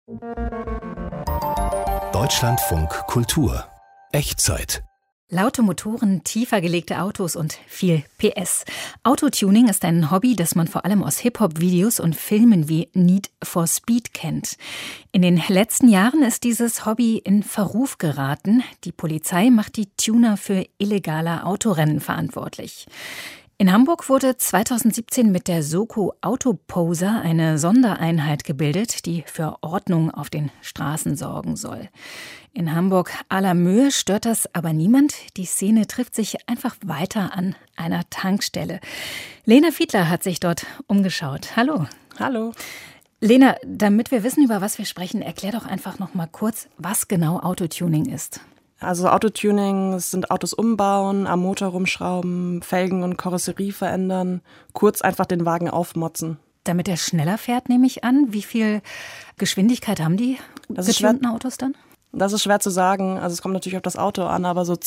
Deutschlandfunk Kultur. Echtzeit. Laute Motoren, tiefer gelegte Autos und viel PS. Autotuning ist ein Hobby, das man vor allem aus Hip-Hop-Videos und Filmen wie Need for Speed kennt. In den letzten Jahren ist dieses Hobby in Verruf geraten. Die Polizei macht die Tuner für illegale Autorennen verantwortlich. In Hamburg wurde 2017 mit der Soko Autoposer eine Sondereinheit gebildet, die für Ordnung auf den Straßen sorgen soll. In Hamburg-Allermöhe stört das aber niemand. Die Szene trifft sich einfach weiter an einer Tankstelle. Lena Fiedler hat sich dort umgeschaut. Hallo. Hallo. Lena, damit wir wissen, über was wir sprechen, erklär doch einfach noch mal kurz, was genau Autotuning ist. Also Autotuning sind Autos umbauen, am Motor rumschrauben, Felgen und Karosserie verändern, kurz einfach den Wagen aufmotzen. Damit er schneller fährt, nehme ich an. Wie viel Geschwindigkeit haben die getunten Autos dann? Das ist schwer zu sagen. Also es kommt natürlich auf das Auto an, aber so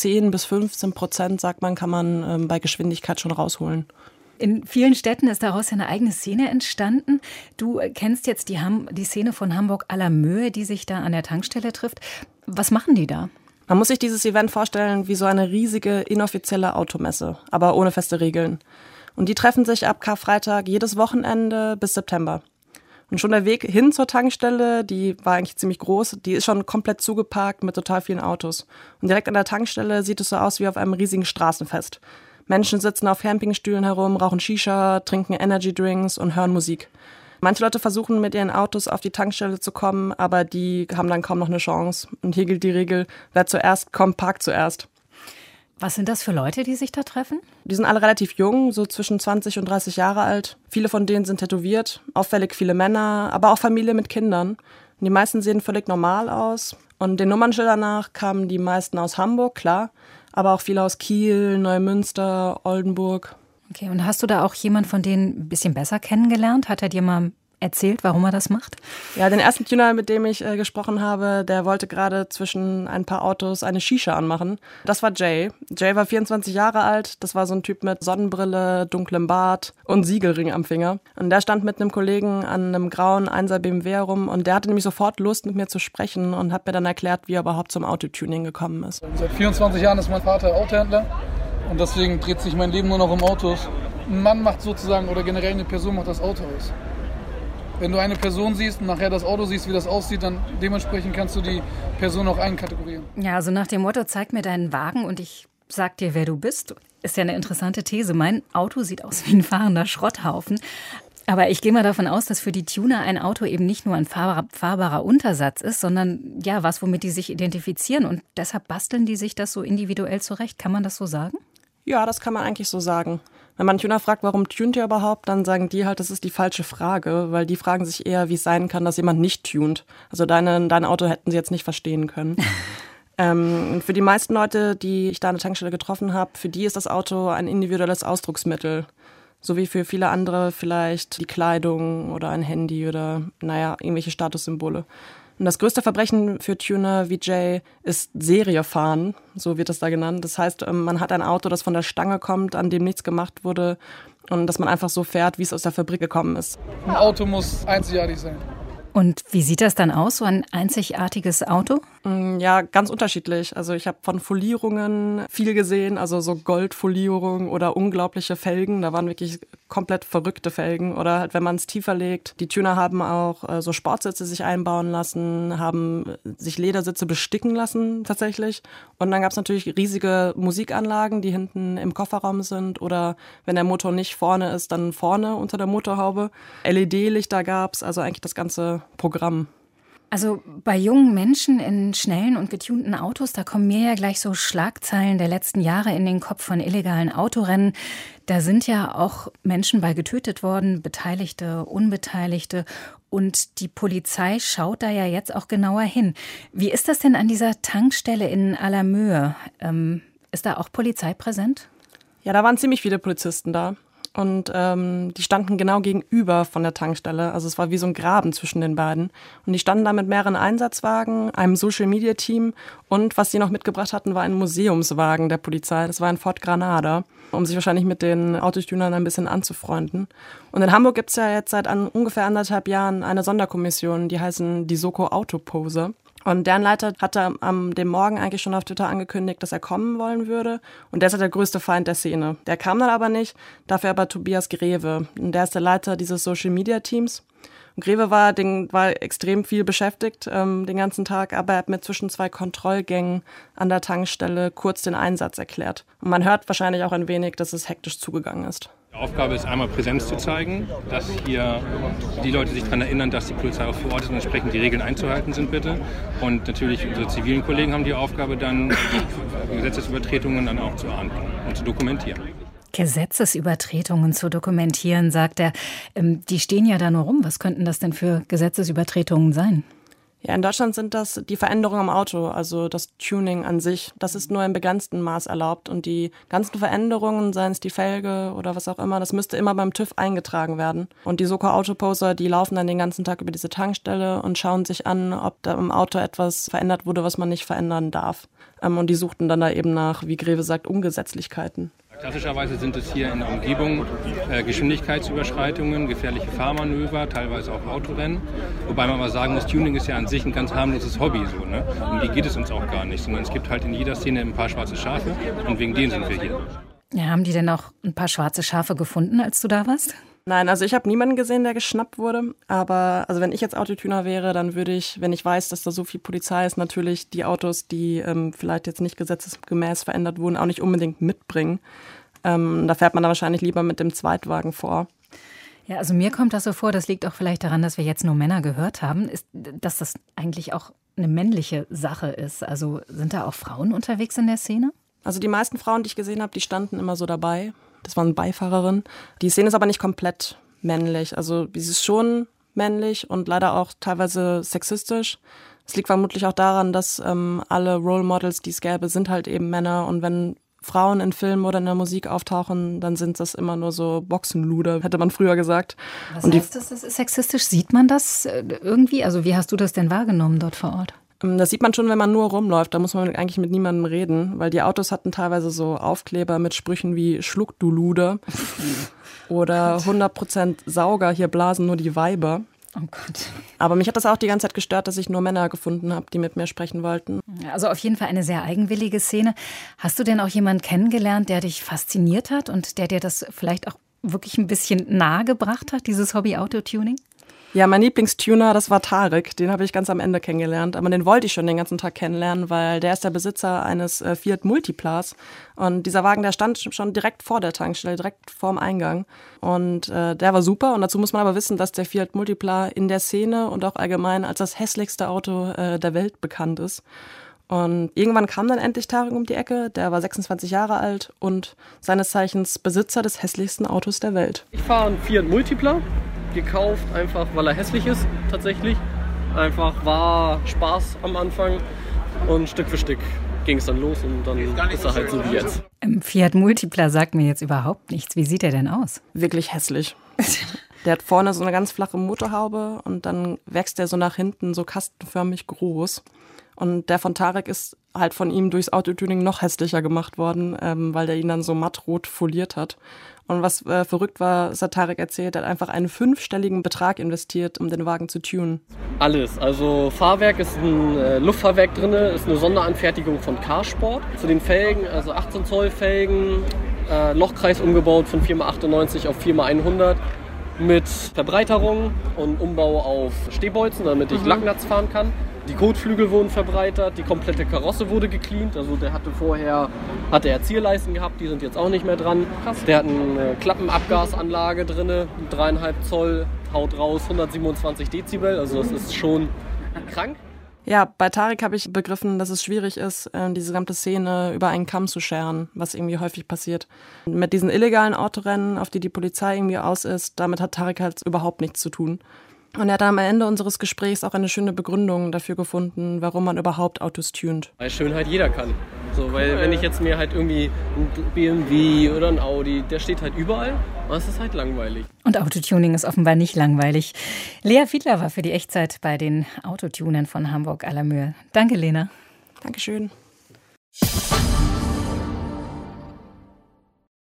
10-15%, sagt man, kann man bei Geschwindigkeit schon rausholen. In vielen Städten ist daraus ja eine eigene Szene entstanden. Du kennst jetzt die Szene von Hamburg-Allermöhe, die sich da an der Tankstelle trifft. Was machen die da? Man muss sich dieses Event vorstellen wie so eine riesige, inoffizielle Automesse, aber ohne feste Regeln. Und die treffen sich ab Karfreitag jedes Wochenende bis September. Und schon der Weg hin zur Tankstelle, die war eigentlich ziemlich groß, die ist schon komplett zugeparkt mit total vielen Autos. Und direkt an der Tankstelle sieht es so aus wie auf einem riesigen Straßenfest. Menschen sitzen auf Campingstühlen herum, rauchen Shisha, trinken Energydrinks und hören Musik. Manche Leute versuchen mit ihren Autos auf die Tankstelle zu kommen, aber die haben dann kaum noch eine Chance. Und hier gilt die Regel, wer zuerst kommt, parkt zuerst. Was sind das für Leute, die sich da treffen? Die sind alle relativ jung, so zwischen 20 und 30 Jahre alt. Viele von denen sind tätowiert, auffällig viele Männer, aber auch Familie mit Kindern. Und die meisten sehen völlig normal aus. Und den Nummernschildern nach kamen die meisten aus Hamburg, klar, aber auch viele aus Kiel, Neumünster, Oldenburg. Okay, und hast du da auch jemand von denen ein bisschen besser kennengelernt? Hat er dir mal erzählt, warum er das macht? Ja, den ersten Tuner, mit dem ich gesprochen habe, der wollte gerade zwischen ein paar Autos eine Shisha anmachen. Das war Jay. Jay war 24 Jahre alt. Das war so ein Typ mit Sonnenbrille, dunklem Bart und Siegelring am Finger. Und der stand mit einem Kollegen an einem grauen 1er BMW herum und der hatte nämlich sofort Lust, mit mir zu sprechen und hat mir dann erklärt, wie er überhaupt zum Autotuning gekommen ist. Seit 24 Jahren ist mein Vater Autohändler. Und deswegen dreht sich mein Leben nur noch um Autos. Ein Mann macht sozusagen, oder generell eine Person macht das Auto aus. Wenn du eine Person siehst und nachher das Auto siehst, wie das aussieht, dann dementsprechend kannst du die Person auch einkategorieren. Ja, also nach dem Motto, zeig mir deinen Wagen und ich sag dir, wer du bist, ist ja eine interessante These. Mein Auto sieht aus wie ein fahrender Schrotthaufen. Aber ich gehe mal davon aus, dass für die Tuner ein Auto eben nicht nur ein fahrbarer Untersatz ist, sondern ja, was, womit die sich identifizieren. Und deshalb basteln die sich das so individuell zurecht. Kann man das so sagen? Ja, das kann man eigentlich so sagen. Wenn man Tuner fragt, warum tunt ihr überhaupt, dann sagen die halt, das ist die falsche Frage, weil die fragen sich eher, wie es sein kann, dass jemand nicht tunt. Also dein Auto hätten sie jetzt nicht verstehen können. Und für die meisten Leute, die ich da an der Tankstelle getroffen habe, für die ist das Auto ein individuelles Ausdrucksmittel. So wie für viele andere vielleicht die Kleidung oder ein Handy oder, irgendwelche Statussymbole. Und das größte Verbrechen für Tuner wie Jay ist Seriefahren, so wird das da genannt. Das heißt, man hat ein Auto, das von der Stange kommt, an dem nichts gemacht wurde und dass man einfach so fährt, wie es aus der Fabrik gekommen ist. Ein Auto muss einzigartig sein. Und wie sieht das dann aus, so ein einzigartiges Auto? Ja, ganz unterschiedlich. Also ich habe von Folierungen viel gesehen, also so Goldfolierung oder unglaubliche Felgen. Da waren wirklich komplett verrückte Felgen. Oder halt, wenn man es tiefer legt. Die Tuner haben auch so Sportsitze sich einbauen lassen, haben sich Ledersitze besticken lassen tatsächlich. Und dann gab es natürlich riesige Musikanlagen, die hinten im Kofferraum sind. Oder wenn der Motor nicht vorne ist, dann vorne unter der Motorhaube. LED-Lichter gab es, also eigentlich das ganze Programm. Also bei jungen Menschen in schnellen und getunten Autos, da kommen mir ja gleich so Schlagzeilen der letzten Jahre in den Kopf von illegalen Autorennen. Da sind ja auch Menschen bei getötet worden, Beteiligte, Unbeteiligte. Und die Polizei schaut da ja jetzt auch genauer hin. Wie ist das denn an dieser Tankstelle in Allermöhe? Ist da auch Polizei präsent? Ja, da waren ziemlich viele Polizisten da. Und die standen genau gegenüber von der Tankstelle. Also es war wie so ein Graben zwischen den beiden. Und die standen da mit mehreren Einsatzwagen, einem Social-Media-Team und was sie noch mitgebracht hatten, war ein Museumswagen der Polizei. Das war ein Ford Granada, um sich wahrscheinlich mit den Autotunern ein bisschen anzufreunden. Und in Hamburg gibt es ja jetzt seit ungefähr 1,5 Jahren eine Sonderkommission, die heißen die Soko Autoposer. Und deren Leiter hatte am dem Morgen eigentlich schon auf Twitter angekündigt, dass er kommen wollen würde. Und der ist halt der größte Feind der Szene. Der kam dann aber nicht, dafür aber Tobias Greve. Und der ist der Leiter dieses Social-Media-Teams. Und Greve war extrem viel beschäftigt den ganzen Tag, aber er hat mit zwischen 2 Kontrollgängen an der Tankstelle kurz den Einsatz erklärt. Und man hört wahrscheinlich auch ein wenig, dass es hektisch zugegangen ist. Die Aufgabe ist einmal Präsenz zu zeigen, dass hier die Leute sich daran erinnern, dass die Polizei auch vor Ort ist und entsprechend die Regeln einzuhalten sind, bitte. Und natürlich unsere zivilen Kollegen haben die Aufgabe, dann Gesetzesübertretungen dann auch zu ahnden und zu dokumentieren. Gesetzesübertretungen zu dokumentieren, sagt er. Die stehen ja da nur rum. Was könnten das denn für Gesetzesübertretungen sein? Ja, in Deutschland sind das die Veränderungen am Auto, also das Tuning an sich. Das ist nur im begrenzten Maß erlaubt. Und die ganzen Veränderungen, seien es die Felge oder was auch immer, das müsste immer beim TÜV eingetragen werden. Und die Soko Autoposer, die laufen dann den ganzen Tag über diese Tankstelle und schauen sich an, ob da im Auto etwas verändert wurde, was man nicht verändern darf. Und die suchten dann da eben nach, wie Greve sagt, Ungesetzlichkeiten. Klassischerweise sind es hier in der Umgebung Geschwindigkeitsüberschreitungen, gefährliche Fahrmanöver, teilweise auch Autorennen. Wobei man aber sagen muss, Tuning ist ja an sich ein ganz harmloses Hobby. So, ne? Um die geht es uns auch gar nicht, sondern es gibt halt in jeder Szene ein paar schwarze Schafe und wegen denen sind wir hier. Ja, haben die denn auch ein paar schwarze Schafe gefunden, als du da warst? Nein, also ich habe niemanden gesehen, der geschnappt wurde. Aber also wenn ich jetzt Autotuner wäre, dann würde ich, wenn ich weiß, dass da so viel Polizei ist, natürlich die Autos, die vielleicht jetzt nicht gesetzesgemäß verändert wurden, auch nicht unbedingt mitbringen. Da fährt man dann wahrscheinlich lieber mit dem Zweitwagen vor. Ja, also mir kommt das so vor, das liegt auch vielleicht daran, dass wir jetzt nur Männer gehört haben, dass das eigentlich auch eine männliche Sache ist. Also sind da auch Frauen unterwegs in der Szene? Also die meisten Frauen, die ich gesehen habe, die standen immer so dabei. Das waren Beifahrerinnen. Die Szene ist aber nicht komplett männlich. Also sie ist schon männlich und leider auch teilweise sexistisch. Es liegt vermutlich auch daran, dass alle Role Models, die es gäbe, sind halt eben Männer. Und wenn Frauen in Filmen oder in der Musik auftauchen, dann sind das immer nur so Boxenluder, hätte man früher gesagt. Was heißt das? Das ist sexistisch? Sieht man das irgendwie? Also wie hast du das denn wahrgenommen dort vor Ort? Das sieht man schon, wenn man nur rumläuft. Da muss man eigentlich mit niemandem reden, weil die Autos hatten teilweise so Aufkleber mit Sprüchen wie Schluck du Luder oder 100% Sauger, hier blasen nur die Weiber. Oh Gott. Aber mich hat das auch die ganze Zeit gestört, dass ich nur Männer gefunden habe, die mit mir sprechen wollten. Also auf jeden Fall eine sehr eigenwillige Szene. Hast du denn auch jemanden kennengelernt, der dich fasziniert hat und der dir das vielleicht auch wirklich ein bisschen nahe gebracht hat, dieses Hobby Autotuning? Ja, mein Lieblingstuner, das war Tarek. Den habe ich ganz am Ende kennengelernt. Aber den wollte ich schon den ganzen Tag kennenlernen, weil der ist der Besitzer eines Fiat Multiplas. Und dieser Wagen, der stand schon direkt vor der Tankstelle, direkt vorm Eingang. Und der war super. Und dazu muss man aber wissen, dass der Fiat Multipla in der Szene und auch allgemein als das hässlichste Auto der Welt bekannt ist. Und irgendwann kam dann endlich Tarek um die Ecke. Der war 26 Jahre alt und seines Zeichens Besitzer des hässlichsten Autos der Welt. Ich fahre einen Fiat Multipla. Gekauft, einfach weil er hässlich ist, tatsächlich. Einfach war Spaß am Anfang und Stück für Stück ging es dann los und dann ist er halt so wie jetzt. Fiat Multipla sagt mir jetzt überhaupt nichts. Wie sieht er denn aus? Wirklich hässlich. Der hat vorne so eine ganz flache Motorhaube und dann wächst der so nach hinten so kastenförmig groß. Und der von Tarek ist halt von ihm durchs Autotuning noch hässlicher gemacht worden, weil der ihn dann so mattrot foliert hat. Und was verrückt war, das hat Tarek erzählt, er hat einfach einen 5-stelligen Betrag investiert, um den Wagen zu tunen. Alles. Also Fahrwerk ist ein Luftfahrwerk drin, ist eine Sonderanfertigung von Carsport. Zu den Felgen, also 18 Zoll Felgen, Lochkreis umgebaut von 4x98 auf 4x100 mit Verbreiterung und Umbau auf Stehbolzen, damit ich Lacknatz fahren kann. Die Kotflügel wurden verbreitert, die komplette Karosse wurde gecleant. Also der hatte er Zierleisten gehabt, die sind jetzt auch nicht mehr dran. Krass. Der hat eine Klappenabgasanlage drin, 3,5 Zoll, haut raus, 127 Dezibel. Also das ist schon krank. Ja, bei Tarek habe ich begriffen, dass es schwierig ist, diese gesamte Szene über einen Kamm zu scheren, was irgendwie häufig passiert. Mit diesen illegalen Autorennen, auf die Polizei irgendwie aus ist, damit hat Tarek halt überhaupt nichts zu tun. Und er hat am Ende unseres Gesprächs auch eine schöne Begründung dafür gefunden, warum man überhaupt Autos tunt. Weil Schönheit jeder kann. So, weil wenn ich jetzt mir halt irgendwie ein BMW oder ein Audi, der steht halt überall, aber es ist halt langweilig. Und Autotuning ist offenbar nicht langweilig. Lea Fiedler war für die Echtzeit bei den Autotunern von Hamburg-Allermöhe. Danke, Lena. Dankeschön.